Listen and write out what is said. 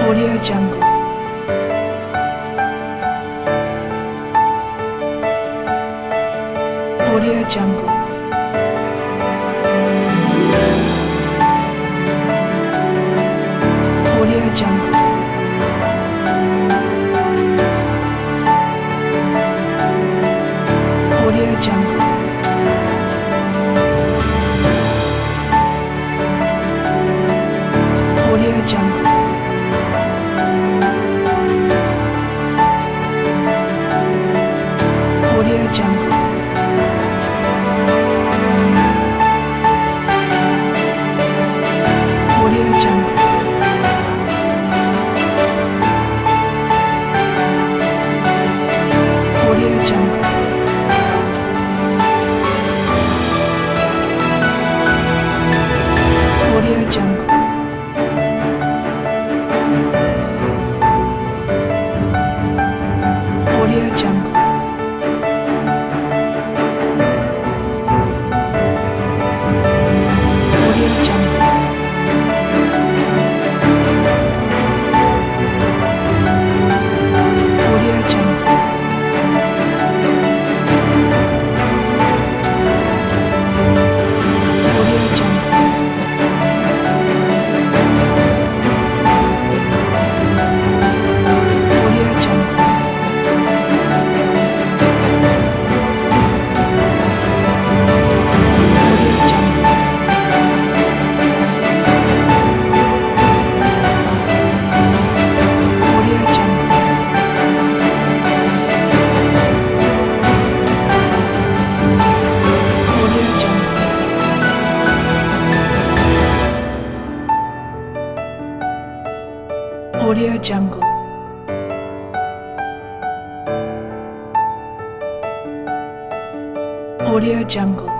Audio Jungle. Audio Jungle. Audio Jungle. Audio Jungle. Audio Jungle. Audio Jungle. Audio Jungle. Audio Jungle. Audio Jungle. Audio Jungle. Audio Jungle. Audio Jungle. Audio Jungle. Audio Jungle. Audio Jungle. Audio Jungle. Audio Jungle. Audio Jungle.